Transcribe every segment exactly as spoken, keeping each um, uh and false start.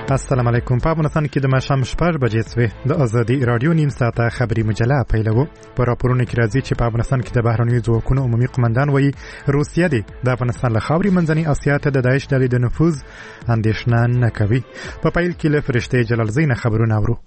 السلام علیکم. په افغانستان کې د ماښام شپږ بجې شوې. د ازادي رادیو نیم ساعته خبري مجله پیلوو. په راپورونو کې راځي چې په افغانستان کې د بهرنیو ځواکونو عمومي قومندان وایي روسیه دی د افغانستان له خاورې منځنۍ اسیا ته د داعش ډلې د نفوذ اندېښنه نه کوي. په پیل کې له فرشتې جلالزۍ نه خبرونه اورو.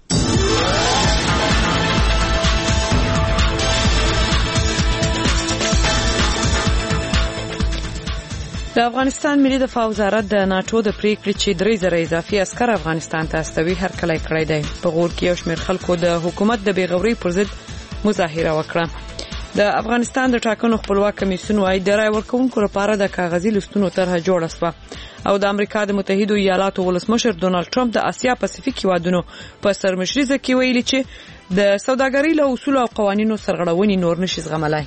د افغانستان ملي دفاع وزارت د ناتو د پریکړې چې درې زره اضافي عسكر افغانستان ته استوي هرکلی کړی دی. په غور کې یو شمېر خلکو د حکومت د بیغورۍ پر ضد مظاهره وکړه. د افغانستان د ټاکنو خپلواک کمیسیون وايي د رای ورکوونکو لپاره د کاغذي لستونو طرحه جوړه شوه او د امریکا د متحدو ایالاتو ولسمشر ډونالد ټرمپ د اسیا پاسفیک هیوادونو په سرمشريزه کې ویلي چې د سوداګرۍ له اصول او قوانینو سرغړونې نور نشي زغملای.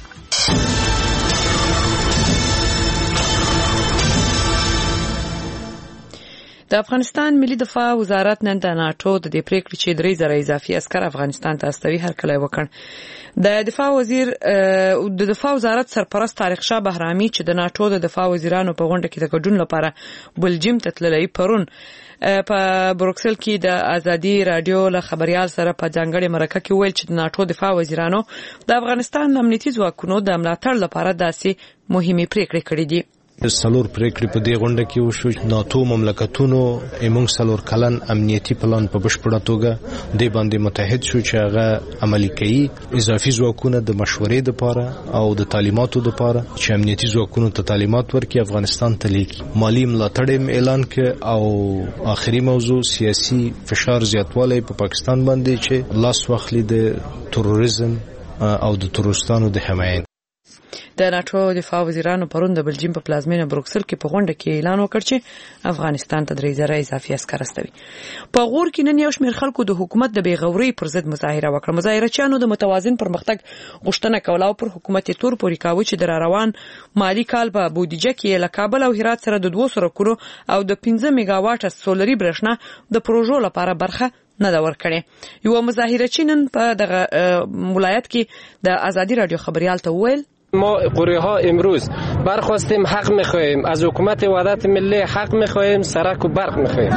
د افغانستان ملي دفاع وزارت نن د ناتو د دې پریکړې چې درې زره اضافي عسكر افغانستان ته استوي هرکلی وکړ. د دفاع وزیر د دفاع وزارت سرپرست طارق شاه بهرامي چې د ناتو د دفاع وزیرانو په غونډه کې د ګډون لپاره بلجیم ته تللی پرون په بروکسل کې د ازادي رادیو له خبريال سره په ځانګړي مرکه کې ویل چې د ناتو دفاع وزیرانو د افغانستان امنیتي ځواکونو د ملاتړ لپاره داسې مهمه پریکړه کړې دي. سلور پریکړې په دې غونډه کې وشو. ناتو مملکتونو ایمون سلور کلن امنیتي پلان په بشپړه توګه د باندې متحد شو چې هغه عملي کوي. اضافي ځواکونه د مشورې لپاره او د تعلیماتو لپاره چې امنیتي ځواکونو ته تعلیمات ورکړي افغانستان ته لیکي. مالی ملاتړ اعلان کړ او آخري موضوع سیاسي فشار زیاتوالی په پا پاکستان باندې چې لاس واخلي د تروریزم او د تروریستانو د حمایت. د ناتو دفاع وزیرانو پرون د بلجیم په پلازمینه بروکسل کې په غونډه کې اعلان وکړ چې افغانستان ته درې زره اضافي عسكر استوي. په غور کې نن یو شمېر خلکو د حکومت د بیغورۍ پر ضد مظاهره وکړه. مظاهرچیانو د متوازن پرمختګ غوښتنه کوله او پر حکومت تور پورې کاوه چې د روان مالی کال په بودیجه کې له کابل او هرات سره د دوه سرکونو او د پنځه میگا واټ سولري برېښنا د پروژو لپاره برخه نه دا ورکړي. یو مظاهرچی نن په دغه ولایت کې د ازادي رادیو خبريال ته ویل ما قوری ها امروز برخواستیم حق میخواهیم از حکومت وحدت ملی حق میخواهیم سرک و برق میخواهیم.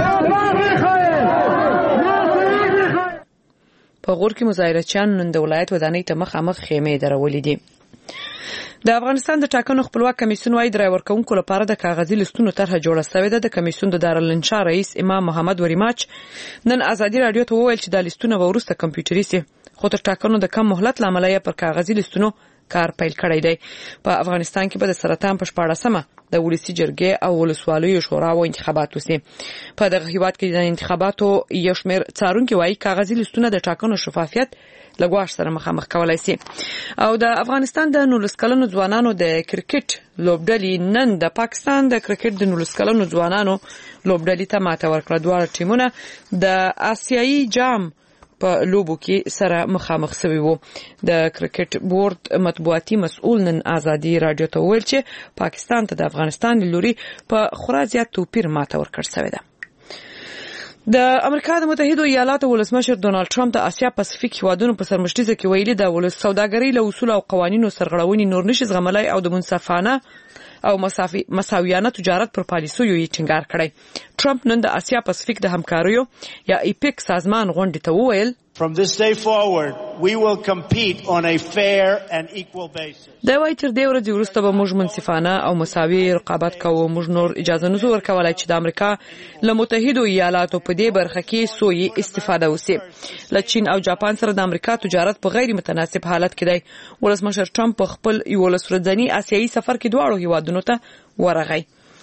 په غور کې مظاهرچیان نن د ولایت ودانۍ ته مخامخ خیمې درولې دي. د افغانستان د ټاکنو خپلواک کمیسیون وايي د رای ورکوونکو لپاره د کاغذي لستونو طرحه جوړه شوې ده. د کمیسیون د دارالانشا رئیس امام محمد وریماچ نن ازادي رادیو ته وویل چې د لستونو وروسته کمپیوټري سي خو تر ټاکنو د کم مهلت لامل یې پر کاغذي لستونو کار پیل کړی دی. په افغانستان کې به د سرطان په شپاړسمه د ولسی جرګې او ولسوالیو شورا و انتخابات وسي. په دغه هیواد کې د انتخاباتو یو شمېر څارونکي وايي کاغذي لستونه د ټاکنو شفافیت لګواش سره مخامخ کولای شي. او د افغانستان د نولس کلنو ځوانانو د کرکټ لوبډلې نن د پاکستان د کرکټ د نولس کلنو ځوانانو لوبډلې ته ماته ورکړه. دواړه ټیمونه د آسیایي جام په لوبو کې سره مخامخ شوي وو. د کرکټ بورډ مطبوعاتي مسؤل نن ازادي رادیو ته ویل چې پاکستان ته د افغانستان لوري په خورا زیات توپیر ماته ورکړ شوی ده. د امریکا د متحدو ایالاتو ولسمشر ډونالد ټرمپ د اسیا پاسفیک هیوادونو په سرمشريزه کې ویلي د ولس سوداګرۍ له اصول او قوانینو سرغړونې نور نشي زغملای او د منصفانه او مساویانه تجارت پر پالیسیو یې ټینګار کړی. ټرمپ نن د اسیا پاسفیک د همکاریو یا ایپیک سازمان غونډې ته وویل From this day forward, we will compete on a fair and equal basis. دا وایي تر دې ورځې وروسته به موږ منصفانه او مساوي رقابت کوو. موږ نور اجازه نه ورکولای چې د امریکا له متحدو ایالاتو په دې برخه کې سوی استفاده وشي. له چین او جاپان سره د امریکا تجارت په غیر متناسب حالت کې دی. ولسمشر ټرمپ په خپل یولس ورځني آسیایي سفر کې دواړو هیوادونو ته ورغی.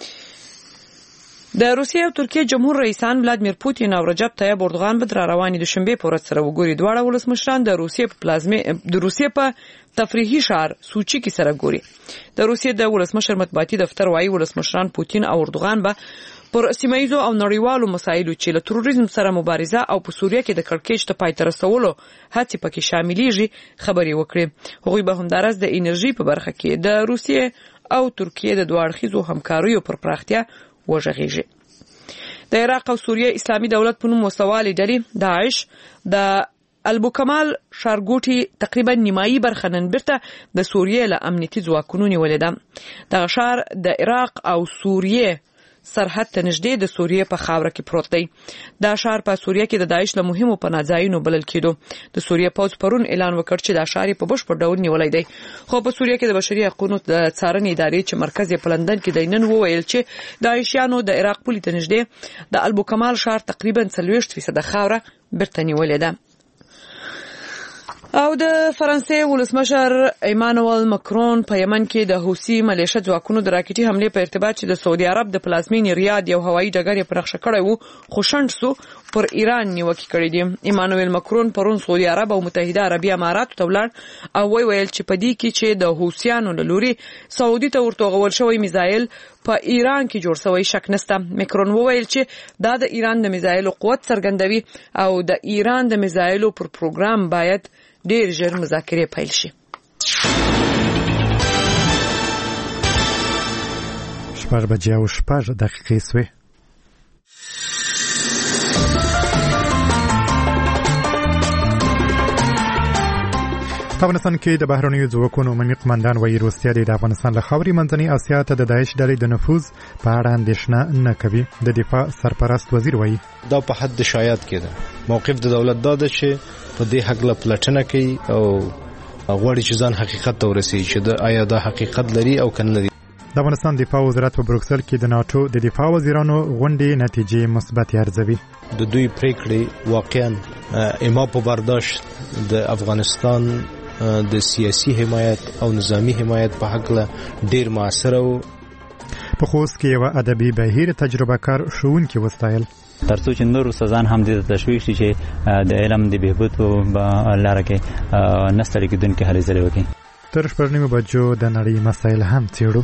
د روسیې او ترکیې جمهور رئیسان ولادمیر پوتین او رجب طیب اردوغان به تر روانې دوشنبه په ورځ سره وګوري. دواړه ولسمشران د روسیې په پلازمه د روسیې په تفریحي ښار سوچي کې سره ګوري. د روسیې د ولسمشر مطبوعاتي دفتر وايي ولسمشران پوتین او اردوغان به پر سیمایي او نړیوالو مسایلو چې له تروریزم سره مبارزه او په سوریه کې د کړکېچ ته پای ته رسولو هڅې پکې شاملېږي خبرې وکړي. هغوی به همدارس د انرژي په برخه کې د روسیې او ترکیې د دوه اړخیزو همکاریو پر پراختیا وژغېږي. د عراق او سوریه اسلامي دولت په نوم وسوالې ډلې داعش د البوکمال ښارګوټي تقریبا نیمایي برخه نن بیرته د سوریې له امنیتي ځواکونو نیولې ده. دغه ښار د عراق او سوریې سرحد ته نږدې د سوریې په خاوره کې پروت دی. دا ښار په سوریه کې د داعش له مهمو پناه ځایونو بلل کېدو. د سوریې پوځ پرون اعلان وکړ چې دا ښار په بشپړ ډول نیولی دی. خو په سوریه کې د بشري حقوقو د څارنې ادارې چې مرکز یې په لندن کې دی نن وویل چې داعشیانو د عراق پولې ته نږدې د البوکمال ښار تقریبا څلوېښت فیصده خاوره بیرته نیولې ده. او د فرانسې ولسمشر ایمانوئل مکرون په یمن کې د حوثي ملیشه ځواکونو د راکټي حمله په ارتباط چې د سعودي عرب د پلازمینې ریاض یو هوایي ډګر یې پرخښه کړی وو خو شنډ سو پر ایران نیوکې کړې دي. ایمانوئل مکرون پرون سعودي عرب او متحده عربي اماراتو ته ولاړ او وی ویل چې په دې کې چې د حوثیانو له لوري سعودي ته ورتوغول شوی میزایل په ایران کې جوړ شوی شک نشته. مکرون وویل چې دا د ایران د میزایلو قوت څرګندوي او د ایران د میزایلو پر پروګرام باید ډیر ژر مذاکرې پیل شي. شپږ بجې او شپږ دقیقې سوې. په افغانستان کې د بهرنیو ځواکونو عمومي قمندان وایي روسیه د افغانستان له خاورې منځنۍ اسیا ته د داعش ډلې د نفوذ په اړه اندېښنه نه کوي. د دفاع سرپرست وزیر وایي دا په حد شایعات کې ده. موقف د دولت دا ده چې په دې حق له پلټنه کوي او غواړي چې ځان حقیقت ته ورسوي چې د آیا دا حقیقت لري او کنه لري. د افغانستان دفاع وزارت په بروکسل کې د ناتو د دفاع وزیرانو غونډې نتیجې مثبت ارزوي. د دوی پریکړې واقعا اما په برداشت د افغانستان د سیاسي حمایت او نظامی حمایت په حق له ډیر موثر او په خوست کې یو ادبي بهیر تجربه کار ښوونکي وستایل ترڅو چې نور استادان هم دې تشویق شي چې د علم د بهبود په لار کې نستړي کېدونکي هلې ځلې وکړي. تر شپږ نیمو بجو د نړۍ مسایل هم څېړو.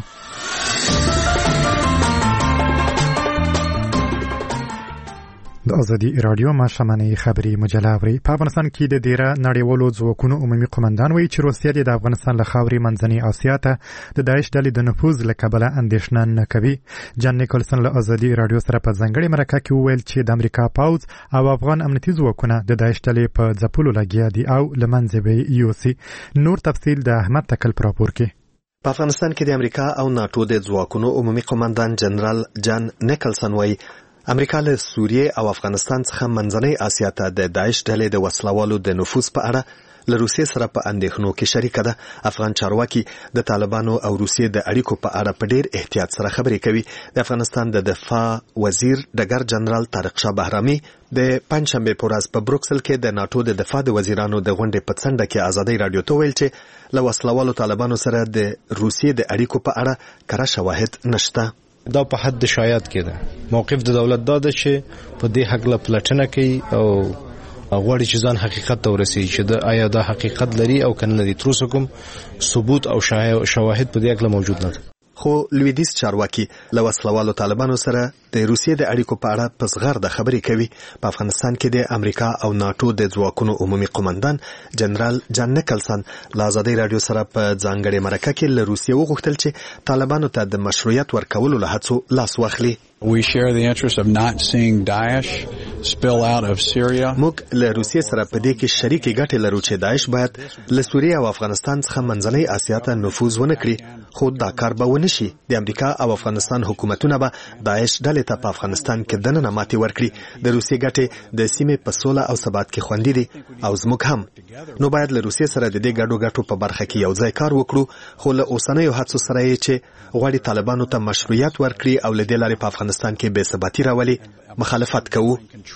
د ازادي رادیو ماشومانه خبري مجله اوري. په افغانستان کې د ډیره نړیوالو ځواکونو عمومي قمندان وایي چې روسیه د افغانستان له خاورې منځنۍ اسیا ته د داعش ډلې د نفوذ له کبله اندېښنه نه کوي. جان نیکلسن له ازادي رادیو سره په ځانګړې مرکه کې وویل چې د امریکا پوځ او افغان امنیتي ځواکونه د داعش ډلې په ځپلو لګیا دي او له منځه به یوسي. نور تفصیل د احمد تکل پر راپور کې. په افغانستان کې د امریکا او ناتو د ځواکونو عمومي قمندان جنرال جان نیکلسن وایي امریکا له سوریې او افغانستان څخه منځنۍ اسیا ته د داعش ډلې د وسلوالو د نفوذ په اړه له روسیې سره په اندېښنو کې شریکه ده. افغان چارواکي د طالبانو او روسیې د اړیکو په اړه په ډیر احتیاط سره خبرې کوي. د افغانستان د دفاع وزیر ډګر جنرال طارق شاه بهرامي د پنځشنبه په ورځ په بروکسل کې د ناتو د دفاع د وزیرانو د غونډې په څنډه کې ازادي رادیو ته ویل چې له وسلوالو طالبانو سره د روسیې د اړیکو په اړه کره شواهد نشته. دا په حد شایعات کې ده. موقف د دولت دا ده چې په دې حق له پلټنه کوي او غواړي چې ځان حقیقت ته ورسوي چې د آیا دا حقیقت لري او کنه لري. تر اوسه کوم ثبوت او شواهد په دې اړه موجود نه ده. خو لویدیز چارواکي له وسلوالو طالبانو سره د روسیې د اړیکو په اړه په زغرده خبرې کوي. په افغانستان کې د امریکا او ناتو د ځواکونو عمومي قمندان جنرال جان نیکلسن له ازادي رادیو سره په ځانګړې مرکه کې له روسیې وغوښتل چې طالبانو ته د مشروعیت ورکولو له هڅو لاس واخلي. We share the interest of not seeing Daesh spill out of Syria. موږ له روسیې سره په دې کې شریکې ګټې لرو چې داعش باید له سوریې او افغانستان څخه منځنۍ اسیا ته نفوذ ونه کړي. خو دا کار به ونه شي. د امریکا او افغانستان حکومتونه به داعش ډلې ته په افغانستان کې دننه ماتې ورکړي. د روسیې ګټې د سیمې په سوله او ثبات کې خوندي دي او زموږ هم. نو باید له روسیې سره د دې ګډو ګټو په برخه کې یو ځای کار وکړو. خو له اوسنیو هڅو سره یې چې غواړي طالبانو ته مشروعیت ورکړي او له دې لارې په افغانستان کې بې ثباتي راولي مخالفت کوو.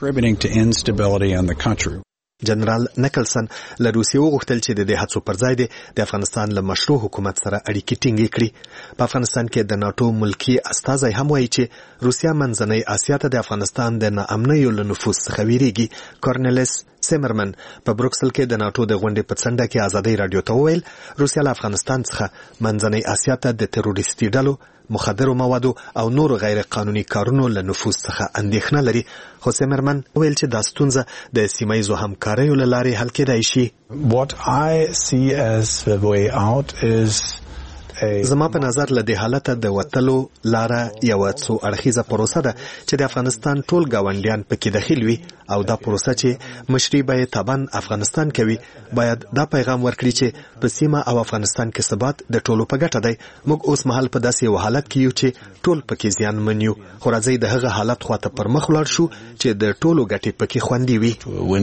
جنرال نیکلسن له روسیې وغوښتل چې د دې هڅو پر ځای د افغانستان له مشروع حکومت سره اړیکې ټینګې کړي. په افغانستان کې د ناتو ملکی استازی هم وایي چې روسیا منځنۍ اسیا ته د افغانستان د ناامنیو له نفوذ څخه ویریږي. کورنلیس سیمرمن په بروکسل کې د ناتو د غونډې په څنډه کې ازادي رادیو ته وویل روسیا له افغانستان څخه منځنۍ اسیا ته د تروریستي ډلو مخدرو موادو او نور غیر قانوني کارونو له نفوذ څخه اندېښنه لري. خو سیمرمن ویل چې دا ستونزه د سیمه ییزو همکاریو له لارې حل کېدای شي. What I see as the way out is زما په نظر له دې حالته د وتلو لاره یو څو اړخیزه پروسه ده چې د افغانستان ټول گاونډیان پکې داخل وي او دا پروسه چې مشري به تبان افغانستان کوي باید دا پیغام ورکړي چې په سیمه او افغانستان کې ثبات د ټولو په ګټه دی. موږ اوس مهال په داسې یو حالت کې یو چې ټول پکې زیان منیو، خو راځي د هغه حالت خواته پر مخ ولاړ شو چې د ټولو ګټې پکې خوندي وي.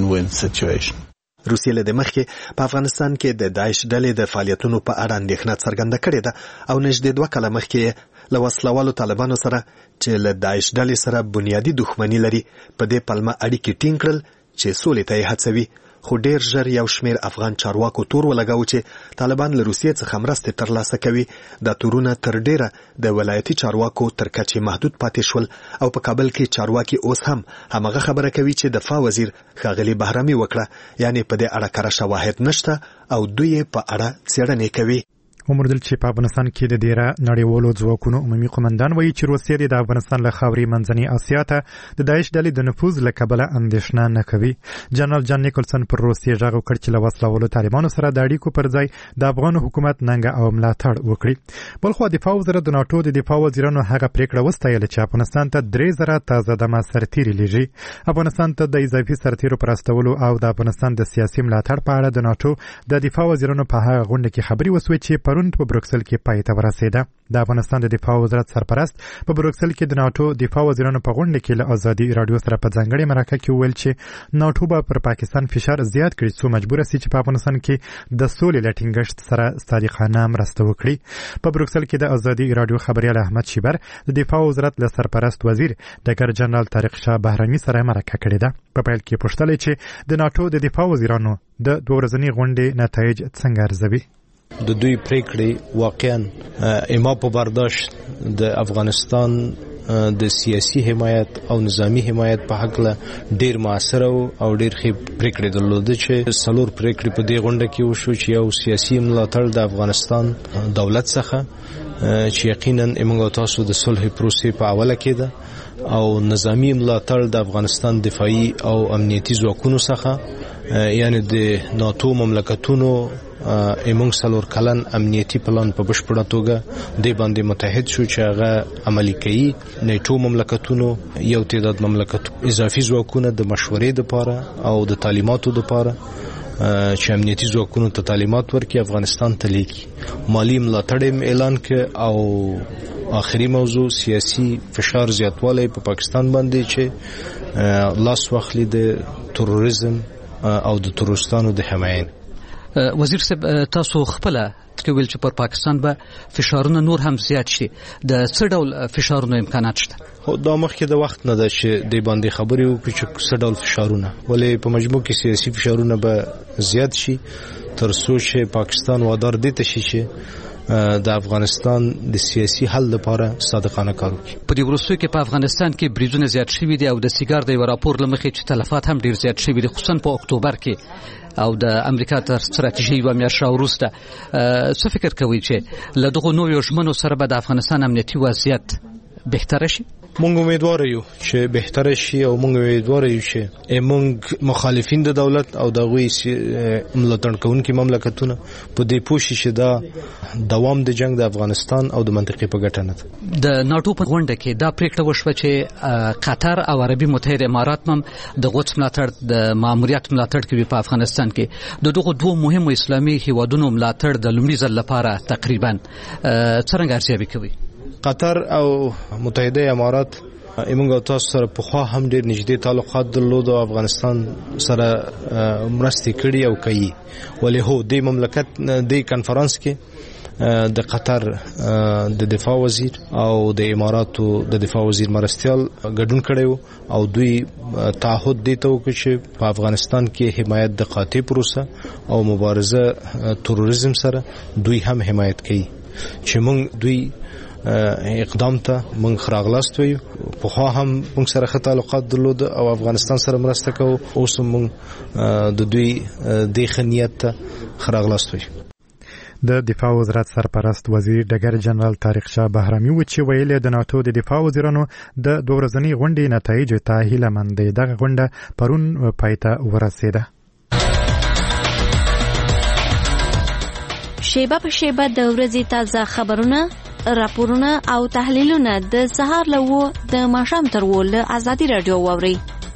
روسیې له مخکې په افغانستان کې د داعش ډلې د فعالیتونو په اړه اندېښنه څرګنده کړې ده او نږدې دوه کاله مخکې له وسلوالو طالبانو سره چې له داعش ډلې سره بنیادی دښمني لري په دې پلمه اړیکې ټینګ کړل چې سولې ته یې هڅوي. خو ډیر ژر یو شمیر افغان چارواکو تور ولګاو چې طالبان له روسیې څخه مرستې ترلاسه کوي. دا تورونه تر ډیره د ولایتي چارواکو تر کچې محدود پاتې شول او په کابل کې چارواکي اوس هم همغه خبره کوي چې دفاع وزیر ښاغلي بهرامي وکړه، یعنی په دې اړه کره شواهد نشته او دوی په اړه څېړنې کوي. ومردل چې په افغانستان کې د ډیره نړیوالو ځواکونو عمومي قومندان وایي چې روسیې د افغانستان له خاورې منځنۍ اسیا ته د داعش ډلې د نفوذ له کبله اندېښنه نه کوي. جنرال جان نیکلسن پر روسیې غږ وکړ چې له وسلوالو طالبانو سره د اړیکو پر ځای د افغان حکومت ننګه او ملاتړ وکړي. بلخو دفاع وزارت د ناټو د دفاع وزیرانو هغه پریکړه وستایله چې افغانستان ته درې زره تازه دمه سرتیري لیږي. افغانستان ته د اضافي سرتیرو پر استولو او د افغانستان د سیاسي ملاتړ په اړه د ناټو د دفاع وزیرانو په هغه غونډه کې خبري وسوې چې پرون په بروکسل کې پای ته ورسېده. د افغانستان د دفاع وزارت سرپرست په بروکسل کې د ناټو دفاع وزیرانو په غونډه کې له ازادي رادیو سره په ځانګړي مرکه کې وویل چې ناټو به پر پاکستان فشار زیات کړي څو مجبور شي چې په افغانستان کې د سولې له ټینګښت سره صادقانه مرسته وکړي. په بروکسل کې د ازادي رادیو خبريال احمد شیبر د دفاع وزارت له سرپرست وزیر ډګر جنرال طارق شاه بهرامي سره مرکه کړې ده. په پیل کې پوښتنه چې د ناټو د دفاع وزیرانو د دوه ورځنۍ غونډې نتایج څنګه ارزوي. د دوی پریکړې واقعا اما په برداشت د افغانستان د سیاسي حمایت او نظامی حمایت په حق له ډیر موثر او ډیر ښه پریکړې درلوده چې څلور پریکړې په دې غونډه کې وشو چې یو سیاسي ملاتړ د افغانستان دولت څخه چې یقینا موږ تاسو د صلح پروسې په اوله کې ده او نظامی ملاتړ د افغانستان دفاعي او امنیتي ځواکونو څخه یعنی د ناتو مملکتونو ایمونګ سلور کلن امنیتي پلان په بشپړه توګه د باندې متحد شو چې هغه عملي کوي. نیټو مملکتونو یو تعداد مملکتونو اضافي ځواکونه د مشورې لپاره او د تعلیماتو لپاره چې امنیتي ځواکونو ته تعلیمات ورکړي افغانستان ته لیکي. مالی ملاتړ اعلان کړ او آخري موضوع سیاسي فشار زیاتوالی په پاکستان باندې چې لاس واخلي د تروریزم او د تروریستانو د حمایت. وزیر صاحب تاسو خپل ویل چې پر پاکستان به فشارونه نور هم زیات شي، د څه ډول فشارونو امکانات شته؟ خو دا مخکې د وخت نه ده چې د باندې خبرې وکړي چې څه ډول فشارونه، ولې په مجموع کې سیاسي فشارونه به زیات شي تر څو چې پاکستان وادار دي ته شي چې د افغانستان د سیاسي حل لپاره صادقانه کار وکړي. په دې وروستیو کې په افغانستان کې بریدونه زیات شوي دي او د سیګار د یو راپور له مخې چې تلفات هم ډیر زیات شوي دي، خصوصا په اکتوبر کې او د امریکا تر ستراتیژي یو میاشت وروسته. څه فکر کوي چې له دغو نویو ژمنو سره به د افغانستان امنیتي وضعیت بهتره شي؟ مونږ امیدوار یو چې بهتره شي او مونږ امیدوار یو چې مونږ مخالفین د دولت او د غوي ملاتړ کوونکي مملکتونه په دې پوښي چې دا دوام د جنگ د افغانستان او د منطقې په ګټه نه ده. د ناټو په غونډه کې دا پریکړه وشوه چې قطر او عربي متحده امارات هم د قدس ملاتړ د ماموریت ملاتړ کوي په افغانستان کې. د دغو دوه مهمو اسلامي هیوادونو ملاتړ د لومړي ځل لپاره تقریبا څنګه ارزیابي کوي؟ قطر او متحده امارات ایمونګ تاسو سره په خوا هم ډیر نږدې تعلقات درلود او افغانستان سره مرستې کړي او کوي. ولې هو د مملکت د کانفرنس کې د قطر د دفاع وزیر او د اماراتو د دفاع وزیر مرستيال ګډون کړي او دوی تعهد دیته وکړي چې په افغانستان کې حمایت د قاطع پروسه او مبارزه تروریزم سره دوی هم حمایت کوي چې موږ دوی اقدام ته موږ خراغلاست وي. په خو هم موږ سره ښه تعلقات درلود او افغانستان سره مرسته کوو. اوس موږ د دوی د خنیت ته خراغلاست وي. د دفاع وزارت سرپرست وزیر ډګر جنرال طارق شاه بهرامي و چې ویل د ناټو د دفاع وزیرانو د دوه ورځنۍ غونډې نتایج ته هیله مند دي. دغه غونډه پرون پای ته ورسېده. شیبه په شیبه د ورځې تازه خبرونه، راپورونه او تحلیلونه د سهار له وو د ماښام تر وو له ازادي رادیو واورئ.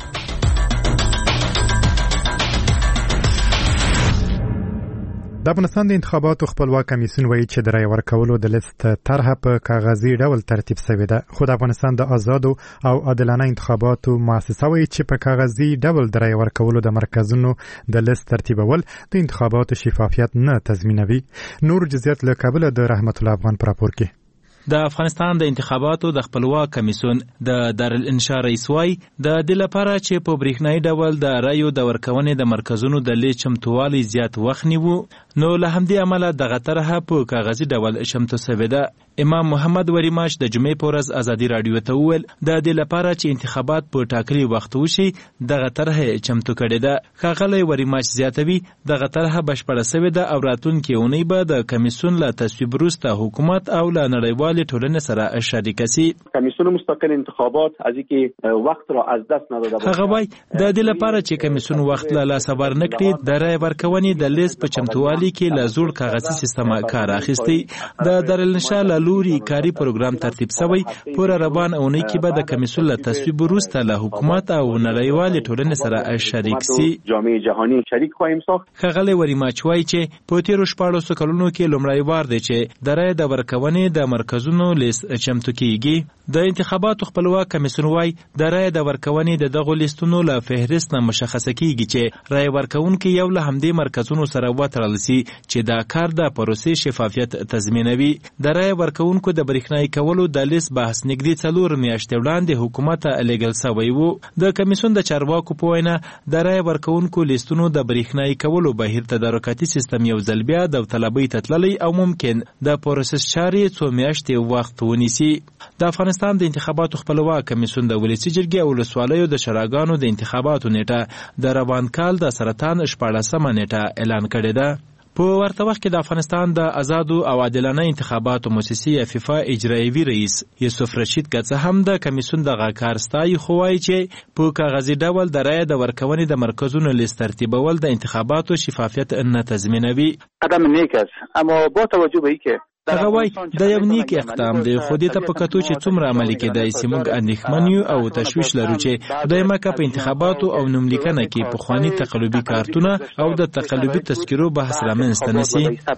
د افغانستان د انتخاباتو خپلواک کمیسیون وایي چې د رای ورکولو د لیست طرحه په کاغذي ډول ترتیب شوې ده، خو د افغانستان د آزادو او عادلانه انتخاباتو مؤسسه وایي چې په کاغذي ډول د رای ورکولو د مرکزونو د لیست ترتیبول د انتخاباتو شفافیت نه تضمینوي. نور جزئیات له کابل د رحمت الله افغان پر راپور کې. د افغانستان د انتخاباتو د خپلواک کمیسیون د دارالانشا رئیس وای د دې لپاره چې په برېښنايي ډول د رایو د ورکونې د مرکزونو د لیست چمتووالي زیات وخت نیو، نو له همدې امله دغه طرحه په کاغذي ډول چمتو شوې ده. امام محمد وریماش د جمعې په ورځ ازادي رادیو ته وویل د دې لپاره چې انتخابات په ټاکلي وخت وشي دغه طرحه چمتو کړې ده. ښاغلی وریماش زیاتوي دغه طرحه بشپړه شوې ده او راتلونکې اونۍ به د کمیسیون له تصویب وروسته حکومت او له نړیوالې ټولنې سره شریکه شي. کمیسیون مستقل انتخابات از اینکه وخت را از دست نداده. هغه وایي د دې لپاره چې کمیسیون وخت له لاسه ورنکړي د رای ورکونې د لیست په چمتووالي کې له زوړ کاغذي سیستم کار اخیستی. د دارالانشا له لوري کاري پروګرام ترتیب شوی، پر روان اونۍ کې به د کمیسیون له تصویب وروسته له حکومت او نړیوالې ټولنې سره شریک شي. جامعه جهانی شریک خواهیم ساخت. ښاغلی وریماچ وایي چې په تیرو شپاړسو کلونو کې لومړی وار دی چې د رای د ورکونې د مرکزونو لیست چمتو کیږي. د انتخاباتو خپلواک کمیسیون وایي د رای د ورکونې د دغو لیستونو له فهرست نه مشخصه کیږي چې رای ورکونکي یو له همدې مرکزونو سره وتړل شي چې دا کار د پروسې شفافیت تضمینوي. د رای ورکونکو د برېښنايي کولو د لیست بحث نږدې څلور میاشتې وړاندې حکومت ته لیږل شوی و. د کمیسیون د چارواکو په وینا د رای ورکونکو لیستونو د برېښنايي کولو بهیر تدارکاتي سیستم یو ځل بیا داوطلبۍ ته تللی او ممکن د پروسس چارې څو میاشتې وخت ونیسي. د افغانستان د انتخاباتو خپلواک کمیسیون د ولسي جرګې او ولسوالیو د شوراګانو د انتخاباتو نیټه د روان کال د سرطان شپاړسمه نیټه اعلان کړې ده. په ورته وخت کې د افغانستان د آزادو او عادلانه انتخاباتو مؤسسې فیفا اجرایوي رئیس یوسف رشید که څه هم د کمیسیون دغه کار ستایي، خو وایي چې په کاغذي ډول د رایې د ورکونې د مرکزونو لیست ترتیبول د انتخاباتو شفافیت نه تضمینوي. قدم نیک است، اما با توجه به اینکه هغه وایي دا یو نیک اقدام دی، خو دې ته په کتو چې څومره عملي کېدای شي موږ اندېښمن یو او تشویش لرو چې خدای مکه په انتخاباتو او نوملیکنه کې پخواني تقلبي کارتونه او د تقلبي تذکرو بحث رامنځته نه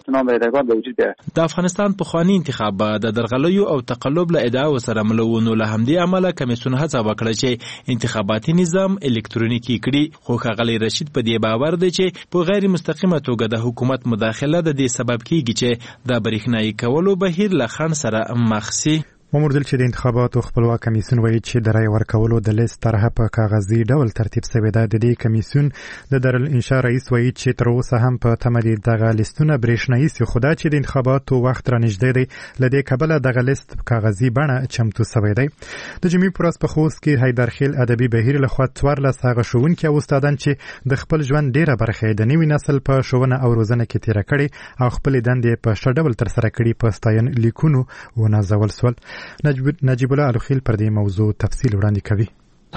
شي. د افغانستان پخواني انتخاب د درغلیو او تقلب له ادعاو سره ملونو له همدې امله کمیسیون هڅه وکړه چې انتخاباتي نظام الکترونیکي کړي، خو ښاغلی رشید په دې باور دی چې په غیر مستقیمه توګه د حکومت مداخله د دې سبب کیږي چې د برېښنايي کولو بهیر له خنډ سره مخ شي. وموردل چې د انتخاباتو خپلواک کمیسیون وایي چې د رای ورکولو د لیست طرحه په کاغذي ډول ترتیب شوې ده. د دې کمیسیون د دارالانشا رئیس وایي چې تر اوسه هم په تمه دي دغه لیستونه برېښنايي سي، خو دا چې د انتخاباتو وخت را نږدې دی له دې کبله دغه لیست په کاغذي بڼه چمتو شوی دی. د جمعې په ورځ په خوست کې حیدرخیل ادبي بهیر لخوا څوارلس هغه ښوونکي او استادان چې د خپل ژوند ډېره برخه یې د نوي نسل په ښوونه او روزنه کې تېره کړې او خپلې دندې په ښه ډول ترسره کړي په ستاین لیکونو ونازول سول. نجیب الله الخیل پر دې موضوع تفصیل وړاندې کوي.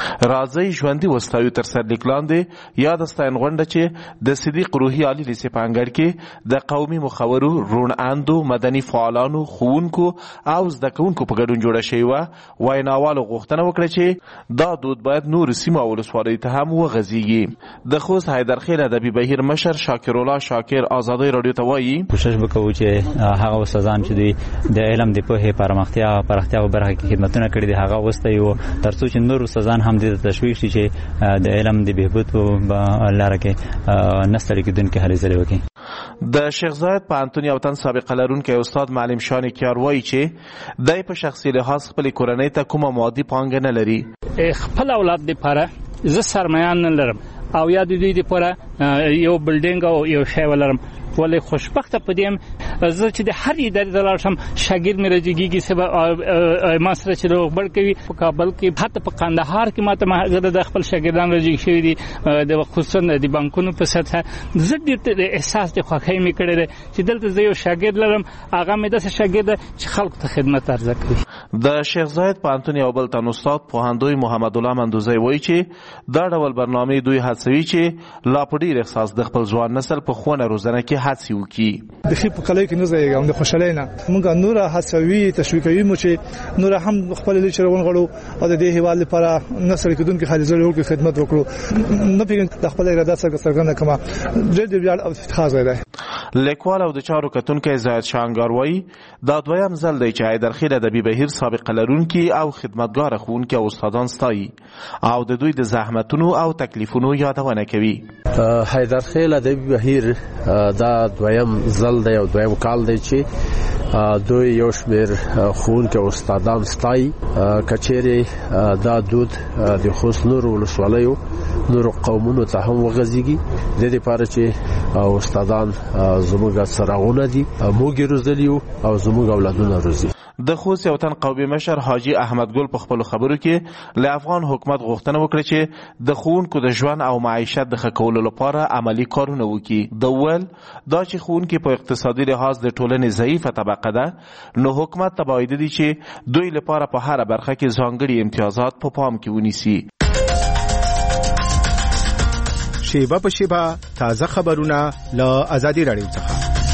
راځي ژوندۍ وستایو تر سرلیک لاندې یا د ستاین غونډه چې د صدیق روحي عالي لیسې په انګړ کې د قومي مخورو، روڼاندو، مدني فعالانو، ښوونکو او زده کوونکو په ګډون جوړه شوې وه. ویناوالو غوښتنه وکړه چې دا دود باید نورو سیمو او ولسوالیو ته هم وغځېږي. د خوست حیدرخیل ادبي بهیر مشر شاکر الله شاکر ازادۍ راډیو ته وایي کوشش وکړو چې هغه استادان چې دوی د علم د پوهې پرمختیا پراختیا په برخه کې خدمتونه کړي دي هغه وستایو ترڅو چې نور استادان هم د تشویق شي چې د علم د بهبود په لاره کې نستړي کېدونکي هلې ځلې وکړي. د شیخ زاید پوهنتون یو تن سابقه لرونکی استاد معلم شان کیار وایي چې دی په شخصي لحاظ خپلې کورنۍ ته کومه مادي پانګه نه لري. خپل اولاد دپاره زه سرمایه نه لرم او یا د دوی دپاره یو بلډینګ او یو شی ولرم، ولې خوشبخته په دې زه چې د هر ادارې ته لاړ شم شاګرد مې راجګېږي سبا ما سره چې روغبړ کوي. په کابل کې حتی په قندهار کې ماته زه د خپل شاګردان راجګ شوي دي د خصوصا د بانکونو په سطحه. زه ډېر احساس د خوښۍ مې کړی دی چې دلته زه یو شاګرد لرم، هغه مې داسې شاګرد چې خلکو ته خدمت عرضه کوي. د شیخ زاید پوهنتون یو بل تن استاد پوهندوی محمد الله مندوزی وایي چې دا ډول برنامې دوی هڅوي چې لا په ډېر احساس د خپل ځوان نسل په ښوونه روزنه کې هڅې وکړي. د ښې په قلعه کې نه ځایږم د خوشحالۍ نه موږ نوره هڅوي تشویقوي مو چې نوره هم خپل لوی چرون غړو او د دې هیواد لپاره نسل کېدونکو خالي زړه وکړي خدمت وکړو. نه پیږم د خپل اراده سره څرګنده کما ډېر ډېر ویاړ او افتخار دی. لیکوال او د چارو کتونکی زاید شانګار وایي دا دویم ځل دی چې حیدرخیل ادبي بهیر سابقه لرونکي او خدمتګار ښوونکي او استادان ستایي او د دوی د زحمتونو او تکلیفونو یادونه کوي. حیدرخیل ادبي بهیر دا دویم ځل دی او دویم کال دی چې دوی یو شمېر ښوونکي او استادان ستایي. کچېرې دا دود د خوست نورو ولسوالیو نورو قومونو ته هم وغځېږي د دې لپاره چې استادان زموږ څراغونه دي موږ روزلي یو او زموږ اولادونه روزي. د خوست یو تن قومي مشر حاجي احمد ګل په خپلو خبرو کې له افغان حکومت غوښتنه وکړه چې د ښوونکو د ژوند او معیشت د ښه کولو لپاره عملي کارونه وکړي. د وویل دا چې ښوونکي په اقتصادي لحاظ د ټولنې ضعیفه طبقه ده نو حکومت ته باید دي چې دوی لپاره په هره برخه کې ځانګړي امتیازات په پام کې ونیسي. شیبه په شیبه تازه خبرونه له ازادي راډیو څخه.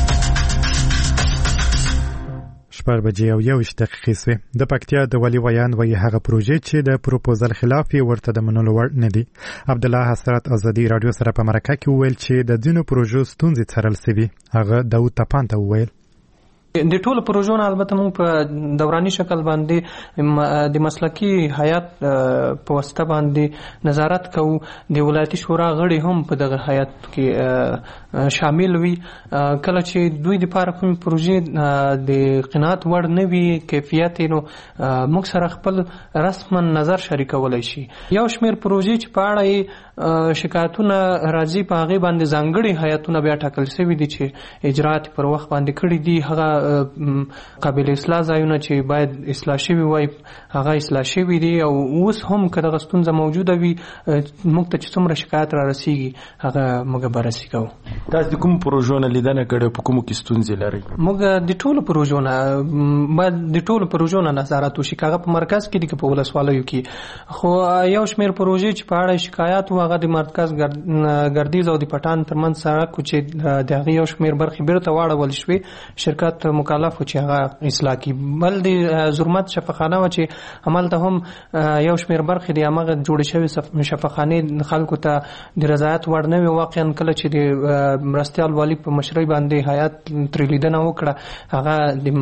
شپږ بجې او یوویشت دقیقې سوې. د پکتیا د والي ویان وایي هغه پروژې چې د پروپوزل خلاف یې ورته د منلو وړ نه دي. عبدالله حسرت ازادي راډیو سره په مرکه کې وویل چې د ځینو پروژو ستونزې څارل سوي. هغه داود تپان ته وویل د ټولو پروژو نه البته موږ په دوراني شکل باندې د مسلکي هیئت په واسطه باندې نظارت کوو. د ولایتي شورا غړي هم په دغه هیئت کې شامل وي. کله چې دوی د پاره کوم پروژې د قناعت وړ نه وي کیفیت نو موږ سره خپل رسما نظر شریکولی شي. یو شمېر پروژې چې په اړه شکایتونه راځي په هغې باندې ځانګړي هیئتونه بیا ټاکل شوي دي چې اجرات پر وخت باندې کړي دي. هغه قابل اصلاح ځایونه چې باید اصلاح شوي وای هغه اصلاح شوي دي او اوس هم که دغه ستونزه موجوده وي موږ ته چې څومره شکایت را رسیږي هغه موږ بررسي کوو. تاسو د کوم پروژو نه لیدنه کړې په کومو کې ستونزې لرئ؟ موږ د ټولو پروژو نه باید د ټولو پروژو نه نظارت وشي. که هغه په مرکز کې دي که په ولسوالیو کې. خو یو شمېر پروژې چې په اړه شکایات و هغه د مرکز ګردیز او د پټان ترمنځ سړک و چې د هغې یو شمېر برخې بیرته واړول شوې شرکت مکلف و چې هغه اصلاح کړي. بل د زرمت شفاخانه و چې همالته هم یو شمېر برخې د همغه جوړې شوې شفاخانې خلکو ته د رضایت وړ نه وي. واقعا کله چې د مرستیال والي په مشرۍ باندې هیئت ترې لیدنه وکړه هغه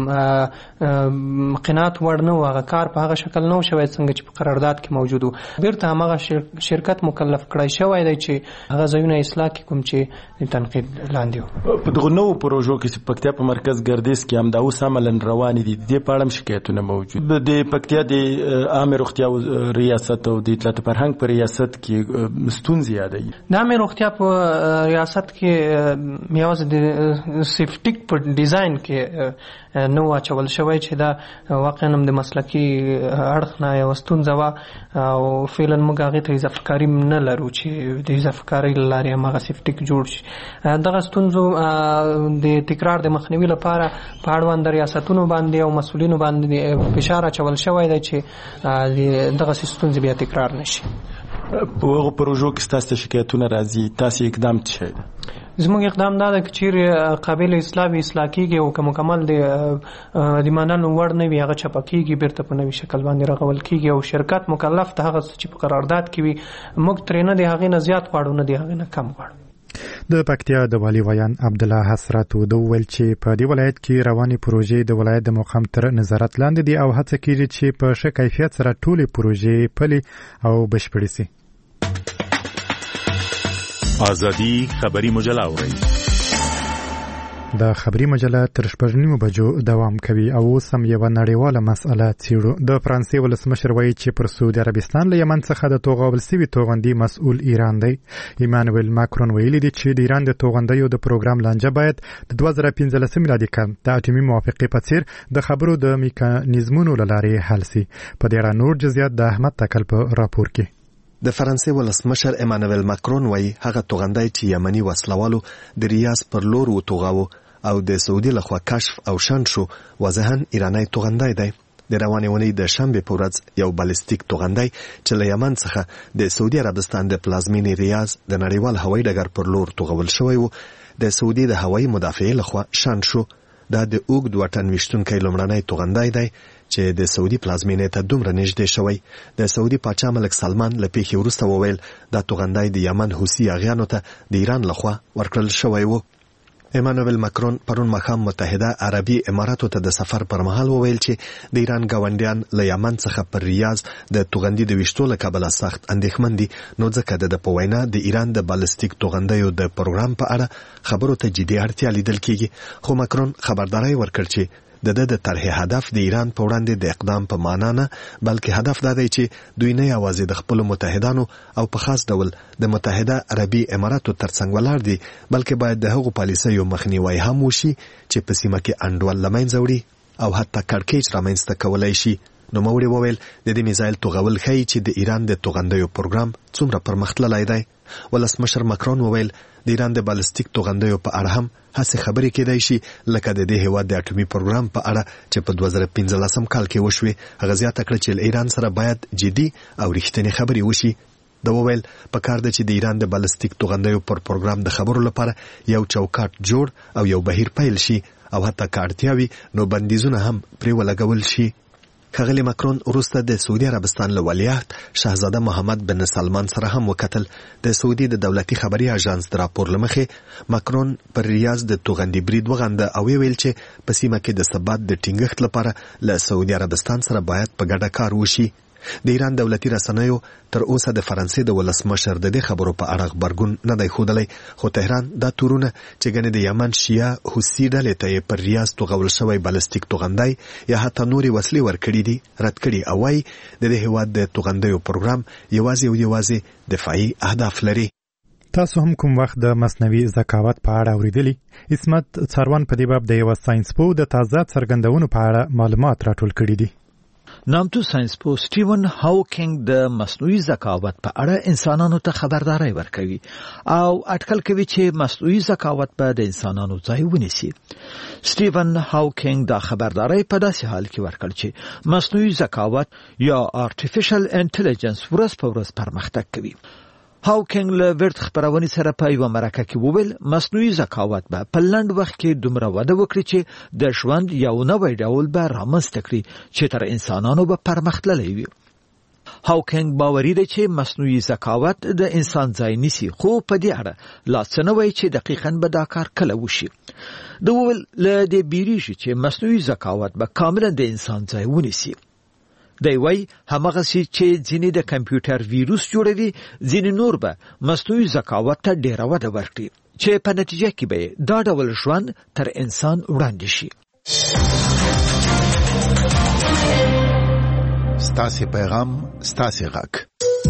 د قناعت وړ نه و. هغه کار په هغه شکل نه و شوی څنګه چې په قرارداد کې موجود و. بیرته همغه شرکت مکلف کړی شوی دی چې هغه ځایونه اصلاح کړي کوم چې د تنقید لاندې و. په دغو نوو پروژو کې چې پکتیا په مرکز ګردیز کې هم دا اوس عملاً روانې دي د دې په اړه هم شکایتونه موجود. د پکتیا د عامې روغتیا ریاست او د اطلاعات فرهنګ په ریاست کې ستونزې یادوي. د عامې روغتیا په ریاست کې یوازې د سیفټیک په ډیزاین کې نو اچول شوی چې دا واقعا هم د مسلکي اړخ نه یوه ستونزه وه او فعلا موږ هغې ته اضافه کاري نه لرو چې د اضافه کارۍ له لارې همغه سیفټیک جوړ شي. دغه ستونزو د تکرار د مخنیوي لپاره په اړوند ریاستونو باندې او مسؤلینو باندې فشار اچول شوی دی چې دغه ستونزې بیا تکرار نشي. په هغو پروژو کې ستاسو شکایتونه راځي تاسو اقدام څه شی دی؟ زموږ اقدام دا ده که چیرې قابل اصلاح وي اصلاح کېږي او که مکمل د منلو وړ نه وي هغه چپه کېږي بیرته په نوي شکل باندې رغول کېږي او شرکت مکلف ته هغه چې په قرارداد کې وي موږ ترې نه د هغې نه زیات غواړو نه د هغې نه کم غواړو. د پکتیا د والي ویان عبدالله حسرت د وویل چې په دې ولایت کې روانې پروژې د ولایت د مقام تر نظارت لاندې دي او هڅه کېږي چې په ښه کیفیت سره ټولې پروژې پلي او بشپړې سي. ازادي خبري مجله اورئ. د خبري مجله تر شپږ نیمو بجو دوام کوي او اوس هم یوه نړیواله مسئله څیړو. د فرانسې ولسمشر وایي چې پر سعودي عربستان له یمن څخه د توغول سوي توغندي مسؤل ایران دی. ایمانویل ماکرون ویلي دی چې د ایران د توغندیو د پروګرام لانجه باید د دوه زره پنځلسم میلادي کال د اټومي موافقې په څیر د خبرو د میکانیزمونو له لارې حل سي. په دې اړه نور جزئیات د احمد تکل په راپور کې. د فرانسې ولسمشر ایمانویل ماکرون وایي هغه توغندی چې یمني وسلوالو د ریاض پر لور وتوغاوه او د سعودي لخوا کشف او شنډ شو واضحاً ایرانی توغندی دی. د روانې اونۍ د شنبې په ورځ یو بالستیک توغندی چې له یمن څخه د سعودي عربستان د پلازمینې ریاض د نړیوال هوایي ډګر پر لور توغول شوی و د سعودي د هوایي مدافعې لخوا شنډ شو. دا د اوږد واټن ویشتونکی لومړنی توغندی دی چې د سعودي پلازمینې ته دومره نږدې شوی. د سعودي پاچا ملک سلمان له پیښې وروسته وویل دا توغندی د یمن حوثي اغیانو ته د ایران لخوا ورکړل شوی و. ایمانوئل ماکرون پرون ماښام متحده عربي اماراتو ته د سفر پر مهال وویل چې د ایران ګاونډیان له یمن څخه پر ریاض د توغندي د ویشتو له کبله سخت اندېښمن دي، نو ځکه د په وینا د ایران د بالستیک توغندیو د پروګرام په اړه خبرو ته جدي اړتیا لیدل کیږي. خو ماکرون خبرداري ورکړ چې د د د طرحې هدف د ایران په وړاندې د اقدام په معنا نه، بلکې هدف دا دی چې دوی نه یوازې د خپلو متحدانو او په خاص ډول د متحده عربي اماراتو ترڅنګ ولاړ دي، بلکې باید د هغو پالیسیو مخنیوی هم وشي چې په سیمه کې انډول له منځه وړي او حتی کړکېچ رامنځته کولی شي. نوموړي وویل د دې میزایل توغول ښیي چې د ایران د توغندیو پروګرام څومره پرمختللی دی. ولسمشر ماکرون وویل د ایران د بالستیک توغندیو په اړه هم هڅې خبرې کېدای شي لکه د دې هېواد د اټومي پروګرام په اړه چې په دوه زره پنځلسم کال کې وشوې. هغه زیاته کړه چې له ایران سره باید جدي او رښتینې خبرې وشي. دا وویل په کار ده چې د ایران د بالستیک توغندیو پر پروګرام د خبرو لپاره یو چوکاټ جوړ او یو بهیر پیل شي او حتی که اړتیا وي نو بندیزونه هم پرې ولګول شي. ښاغلی ماکرون وروسته د سعودي عربستان له ولیعهد شهزاده محمد بن سلمان سره هم وکتل. د سعودي د دولتي خبري اژانس د راپور له مخې ماکرون پر ریاض د توغندي برید وغنده او ویل چې په سیمه کې د ثبات د ټینګښت لپاره له سعودي عربستان سره باید په ګډه کار وشي. د ایران دولتي رسنیو تر اوسه د فرانسې د ولسمشر د دې خبرو په اړه خبرګون نه دی ښودلی، خو تهران دا تورونه چې ګنې د یمن شیعه حوثي ډلې ته یې پر ریاض توغول شوی بالستیک توغندی یا حتی نورې وسلې ورکړي دي رد کړي او وایي د دې هېواد د توغندیو پروګرام یوازې او یوازې دفاعي اهداف لري. تاسو هم کوم وخت د مصنوعي ذکاوت په اړه اوریدلی؟ عصمت څاروان په دې باب د یو ساينسپوه د تازه څرګندونو په اړه معلومات راټول کړي دي. نامتو ساينسپوه سټیون هاوکینګ د مصنوعي ذکاوت په اړه انسانانو ته خبرداري ورکوي او اټکل کوي چې مصنوعي ذکاوت به د انسانانو ځای ونیسي. سټیون هاوکینګ دا خبرداري په داسې حال کې ورکړ چې مصنوعي ذکاوت یا آرټیفیشل انټيليجنس ورځ په ورځ پرمختګ کوي. هاوکینګ له ورت خبرونې سره په یو مرکه کې وویل مصنوعي ذکاوت به په لنډ وخت کې دومره وده وکړي چې د ژوند یو نوی ډول به رامنځته کړي چې تر انسانانو به پرمختللی وي. هاوکینګ باوري دی چې مصنوعي ذکاوت د انسان ځای نیسي، خو په دې اړه لا څه نه وایي چې دقیقاً به دا کار کله وشي. د وویل له دې بیریږي چې مصنوعي ذکاوت به کاملا د انسان ځای ونیسي. دی وای همغه سي چې ځینې د کمپیوټر ویروس جوړوي، ځینې نور به مصنوعي ذکاوت ته ډیره وده ورکړي چې په نتیجه کې به دا ډول ژوند تر انسان وړاندې شي. ستاسو پیغام ستاسو غږ.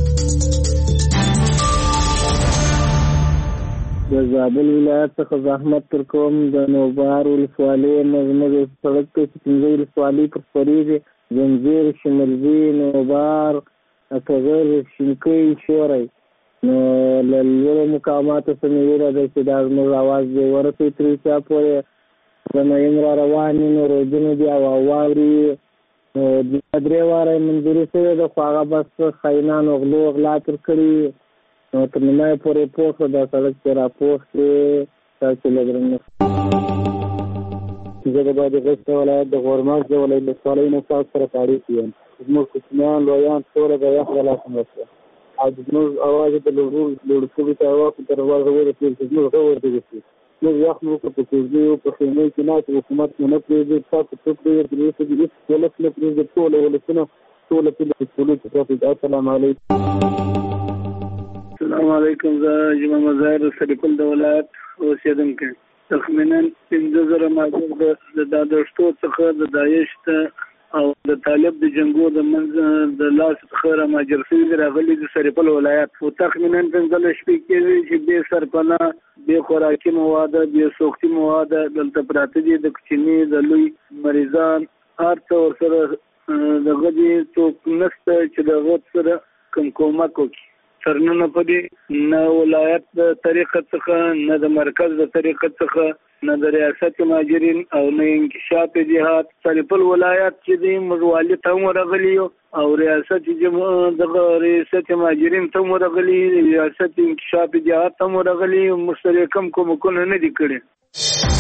د زابل ولایت څخه زحمت تر کوم د نوبار ولسوالۍ مزمزه سړک ته پنځه ولسوالۍ پر خوريږي زنجیر شمرزی نوبار اکغر شنکی شوری نو للور مقامات سمیویره در چې دا زموږ آواز دی ورسوي ترې چا پورې د نیم را رواني نو روزونه دي او واوري نو درې واره منظوري شوې ده خو هغه بس خاینانو غلو غلا تر کړي نو تر نیمایه پورې پوښ دا سړک چې را پوښ کې تاسو لګرنه زه د باندې غوښته ولایت د غورماش د ولایت د سوالۍ نه تاسو سره تاریخ یم زموږ کوچنیان لویان ټوله د یخ له لاسه مرسته او زموږ اواز د لوړ لوړ سوي ته واکو تر ورغه ورته چې زموږ غوړ دی موږ یخ نو په کوزي او په خیمه کې نه حکومت نه پریږدي تاسو څه پریږدي چې دې ولس نه پریږدي ټوله ولسونه ټوله په ټولو کې السلام علیکم. السلام علیکم. زه جمعه مظاهر سړکل د ولایت اوسیدونکو تخمیناً پنځه زره ماجر د دادشتو څخه د داعش ته او د طالب د جنگو د منځ د لاس څخه را ماجر شوي راغلي د سرپل ولایت او تخمیناً پنځه شپې کېږي چې بې سرپناه بې خوراکي مواد بې سوختي مواد دلته پراته دي د کوچني د لوی مریضان هر څه ورسره دغه دي څوک نشته چې دغه سره کوم کومک وکړي ترنه په دې نه ولایت د طریقه څخه نه د مرکز د طریقه څخه نه د ریاست ماجرین او نه انکشاف جهاد سرپل ولایت چې د مروالي ته ورغلی او ریاست جمهور د ریاست ماجرین ته ورغلی ریاست انکشاف جهاد ته ورغلی مشترکم کومکونه نه دي کړي.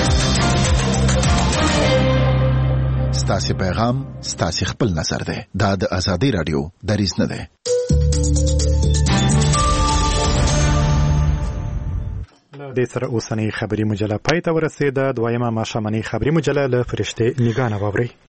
ستاسو پیغام ستاسو خپل نظر ده. دا د ازادي رادیو دریځ نه ده. د سره اوسنۍ خبري مجله پای ته ورسېده. دویمه ماښامنۍ خبري مجله له فرشته نگاه نه واوري.